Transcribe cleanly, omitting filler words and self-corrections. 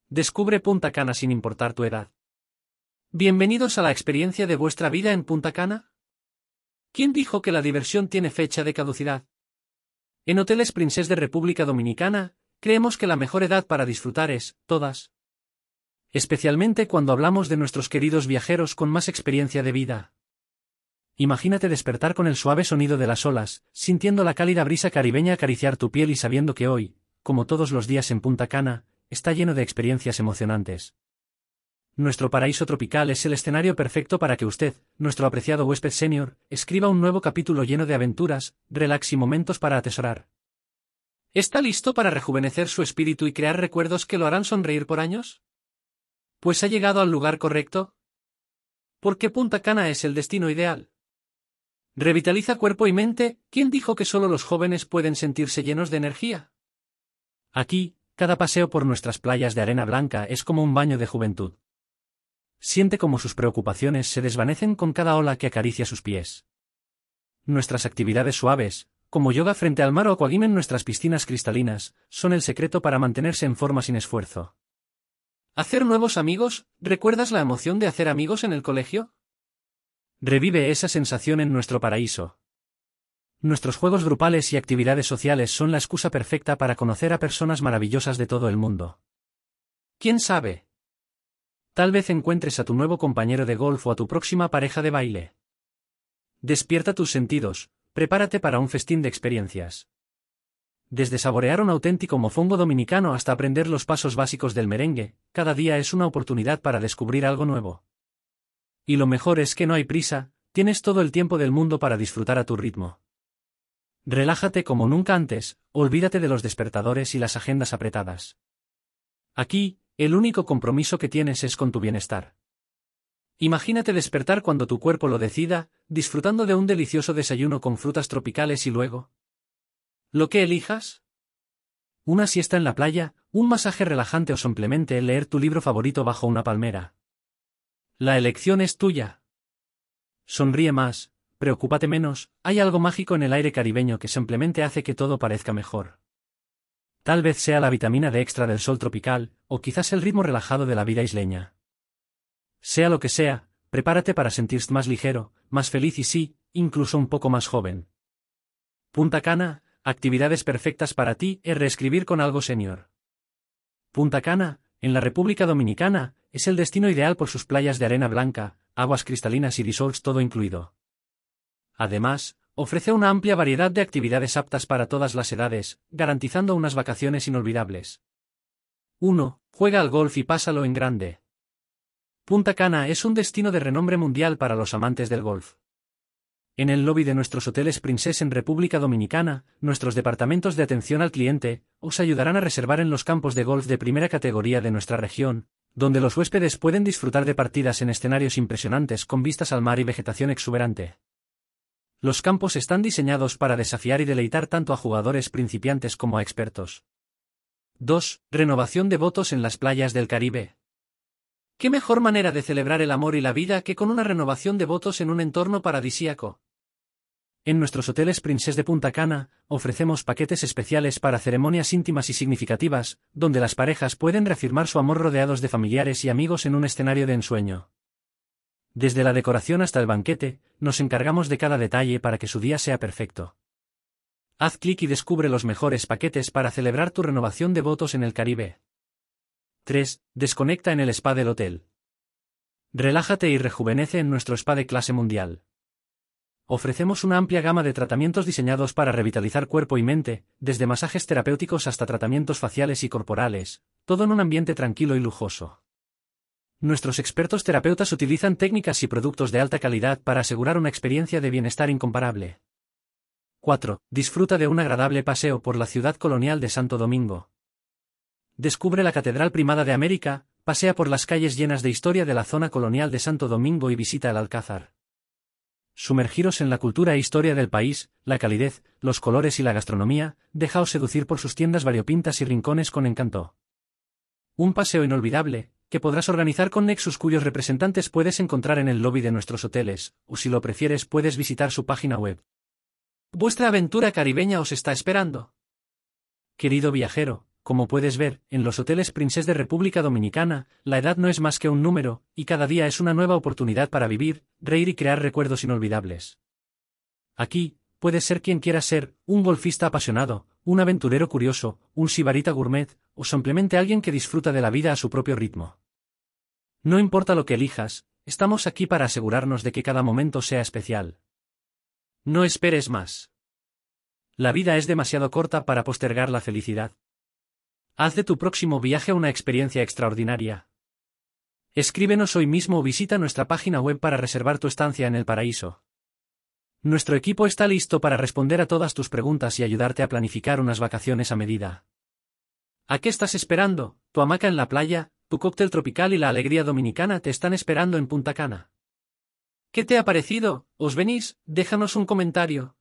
Descubre Punta Cana sin importar tu edad. Bienvenidos a la experiencia de vuestra vida en Punta Cana. ¿Quién dijo que la diversión tiene fecha de caducidad? En Hoteles Princess de República Dominicana, creemos que la mejor edad para disfrutar es, todas. Especialmente cuando hablamos de nuestros queridos viajeros con más experiencia de vida. Imagínate despertar con el suave sonido de las olas, sintiendo la cálida brisa caribeña acariciar tu piel y sabiendo que hoy, como todos los días en Punta Cana, está lleno de experiencias emocionantes. Nuestro paraíso tropical es el escenario perfecto para que usted, nuestro apreciado huésped senior, escriba un nuevo capítulo lleno de aventuras, relax y momentos para atesorar. ¿Está listo para rejuvenecer su espíritu y crear recuerdos que lo harán sonreír por años? Pues ha llegado al lugar correcto. Porque Punta Cana es el destino ideal. Revitaliza cuerpo y mente. ¿Quién dijo que solo los jóvenes pueden sentirse llenos de energía? Aquí, cada paseo por nuestras playas de arena blanca es como un baño de juventud. Siente cómo sus preocupaciones se desvanecen con cada ola que acaricia sus pies. Nuestras actividades suaves, como yoga frente al mar o aquagym en nuestras piscinas cristalinas, son el secreto para mantenerse en forma sin esfuerzo. ¿Hacer nuevos amigos? ¿Recuerdas la emoción de hacer amigos en el colegio? Revive esa sensación en nuestro paraíso. Nuestros juegos grupales y actividades sociales son la excusa perfecta para conocer a personas maravillosas de todo el mundo. ¿Quién sabe? Tal vez encuentres a tu nuevo compañero de golf o a tu próxima pareja de baile. Despierta tus sentidos, prepárate para un festín de experiencias. Desde saborear un auténtico mofongo dominicano hasta aprender los pasos básicos del merengue, cada día es una oportunidad para descubrir algo nuevo. Y lo mejor es que no hay prisa, tienes todo el tiempo del mundo para disfrutar a tu ritmo. Relájate como nunca antes, olvídate de los despertadores y las agendas apretadas. Aquí, el único compromiso que tienes es con tu bienestar. Imagínate despertar cuando tu cuerpo lo decida, disfrutando de un delicioso desayuno con frutas tropicales y luego... ¿Lo que elijas? Una siesta en la playa, un masaje relajante o simplemente leer tu libro favorito bajo una palmera. La elección es tuya. Sonríe más, preocúpate menos, hay algo mágico en el aire caribeño que simplemente hace que todo parezca mejor. Tal vez sea la vitamina D extra del sol tropical, o quizás el ritmo relajado de la vida isleña. Sea lo que sea, prepárate para sentirte más ligero, más feliz y sí, incluso un poco más joven. Punta Cana, actividades perfectas para ti es reescribir con algo senior. Punta Cana, en la República Dominicana, es el destino ideal por sus playas de arena blanca, aguas cristalinas y resorts todo incluido. Además, ofrece una amplia variedad de actividades aptas para todas las edades, garantizando unas vacaciones inolvidables. 1. Juega al golf y pásalo en grande. Punta Cana es un destino de renombre mundial para los amantes del golf. En el lobby de nuestros hoteles Princess en República Dominicana, nuestros departamentos de atención al cliente os ayudarán a reservar en los campos de golf de primera categoría de nuestra región, donde los huéspedes pueden disfrutar de partidas en escenarios impresionantes con vistas al mar y vegetación exuberante. Los campos están diseñados para desafiar y deleitar tanto a jugadores principiantes como a expertos. 2. Renovación de votos en las playas del Caribe. ¿Qué mejor manera de celebrar el amor y la vida que con una renovación de votos en un entorno paradisíaco? En nuestros hoteles Princess de Punta Cana, ofrecemos paquetes especiales para ceremonias íntimas y significativas, donde las parejas pueden reafirmar su amor rodeados de familiares y amigos en un escenario de ensueño. Desde la decoración hasta el banquete, nos encargamos de cada detalle para que su día sea perfecto. Haz clic y descubre los mejores paquetes para celebrar tu renovación de votos en el Caribe. 3. Desconecta en el spa del hotel. Relájate y rejuvenece en nuestro spa de clase mundial. Ofrecemos una amplia gama de tratamientos diseñados para revitalizar cuerpo y mente, desde masajes terapéuticos hasta tratamientos faciales y corporales, todo en un ambiente tranquilo y lujoso. Nuestros expertos terapeutas utilizan técnicas y productos de alta calidad para asegurar una experiencia de bienestar incomparable. 4. Disfruta de un agradable paseo por la ciudad colonial de Santo Domingo. Descubre la Catedral Primada de América, pasea por las calles llenas de historia de la zona colonial de Santo Domingo y visita el Alcázar. Sumergiros en la cultura e historia del país, la calidez, los colores y la gastronomía, dejaos seducir por sus tiendas variopintas y rincones con encanto. Un paseo inolvidable, que podrás organizar con Nexus cuyos representantes puedes encontrar en el lobby de nuestros hoteles, o si lo prefieres puedes visitar su página web. Vuestra aventura caribeña os está esperando. Querido viajero, Como puedes ver, en los hoteles Princess de República Dominicana, la edad no es más que un número, y cada día es una nueva oportunidad para vivir, reír y crear recuerdos inolvidables. Aquí, puedes ser quien quieras ser, un golfista apasionado, un aventurero curioso, un sibarita gourmet, o simplemente alguien que disfruta de la vida a su propio ritmo. No importa lo que elijas, estamos aquí para asegurarnos de que cada momento sea especial. No esperes más. La vida es demasiado corta para postergar la felicidad. Haz de tu próximo viaje una experiencia extraordinaria. Escríbenos hoy mismo o visita nuestra página web para reservar tu estancia en el paraíso. Nuestro equipo está listo para responder a todas tus preguntas y ayudarte a planificar unas vacaciones a medida. ¿A qué estás esperando? Tu hamaca en la playa, tu cóctel tropical y la alegría dominicana te están esperando en Punta Cana. ¿Qué te ha parecido? ¿Os venís? Déjanos un comentario.